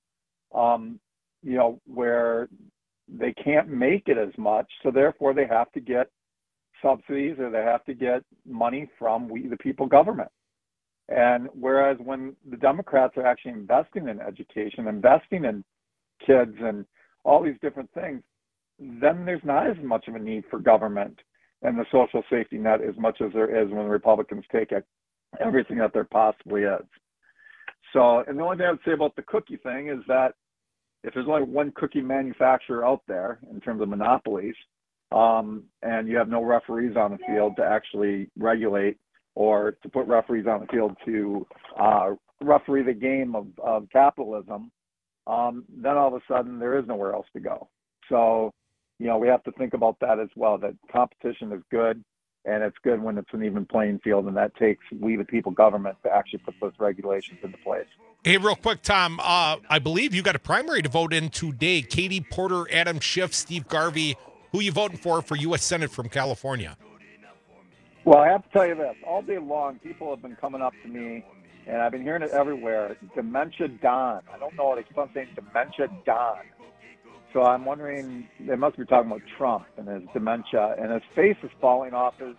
where they can't make it as much, so therefore they have to get subsidies or they have to get money from we the people government. And whereas when the Democrats are actually investing in education, investing in kids and all these different things, then there's not as much of a need for government and the social safety net as much as there is when the Republicans take everything that there possibly is. So, and the only thing I would say about the cookie thing is that if there's only one cookie manufacturer out there in terms of monopolies, and you have no referees on the field to actually regulate or to put referees on the field to referee the game of capitalism, then all of a sudden there is nowhere else to go. So, we have to think about that as well, that competition is good, and it's good when it's an even playing field, and that takes we the people government to actually put those regulations into place. Hey, real quick, Tom, I believe you got a primary to vote in today. Katie Porter, Adam Schiff, Steve Garvey. Who you voting for U.S. Senate from California? Well, I have to tell you this. All day long, people have been coming up to me, and I've been hearing it everywhere. Dementia Don. I don't know. They keep on saying Dementia Don. So I'm wondering, they must be talking about Trump and his dementia, and his face is falling off his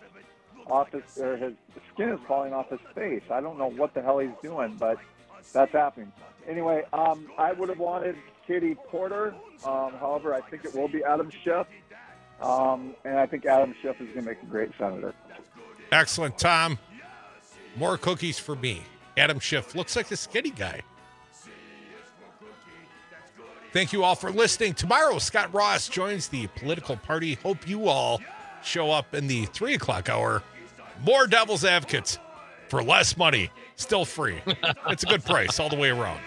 skin is falling off his face. I don't know what the hell he's doing, but that's happening. Anyway, I would have wanted Katie Porter. However, I think it will be Adam Schiff. And I think Adam Schiff is going to make a great senator. Excellent, Tom. More cookies for me. Adam Schiff looks like a skinny guy. Thank you all for listening. Tomorrow, Scott Ross joins the political party. Hope you all show up in the 3 o'clock hour. More Devil's Advocates for less money. Still free. It's a good price all the way around.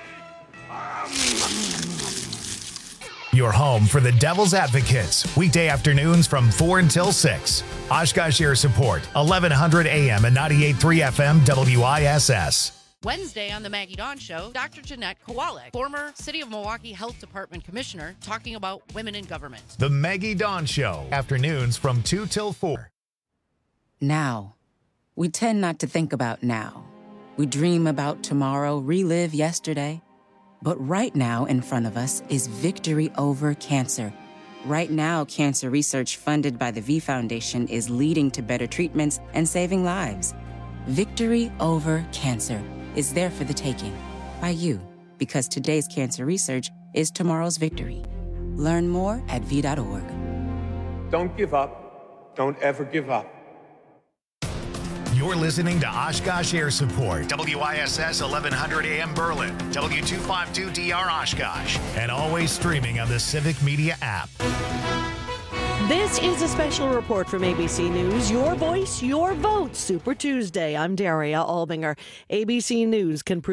Your home for the Devil's Advocates. Weekday afternoons from 4 until 6. Oshkosh Air Support, 1100 AM and 98.3 FM WISS. Wednesday on the Maggie Dawn Show, Dr. Jeanette Kowalik, former City of Milwaukee Health Department Commissioner, talking about women in government. The Maggie Dawn Show, afternoons from 2 till 4. Now. We tend not to think about now. We dream about tomorrow, relive yesterday. But right now in front of us is victory over cancer. Right now, cancer research funded by the V Foundation is leading to better treatments and saving lives. Victory over cancer is there for the taking by you, because today's cancer research is tomorrow's victory. Learn more at v.org. Don't give up. Don't ever give up. You're listening to Oshkosh Air Support, WISS 1100 AM Berlin, W252DR Oshkosh, and always streaming on the Civic Media app. This is a special report from ABC News. Your voice, your vote. Super Tuesday. I'm Daria Albinger. ABC News can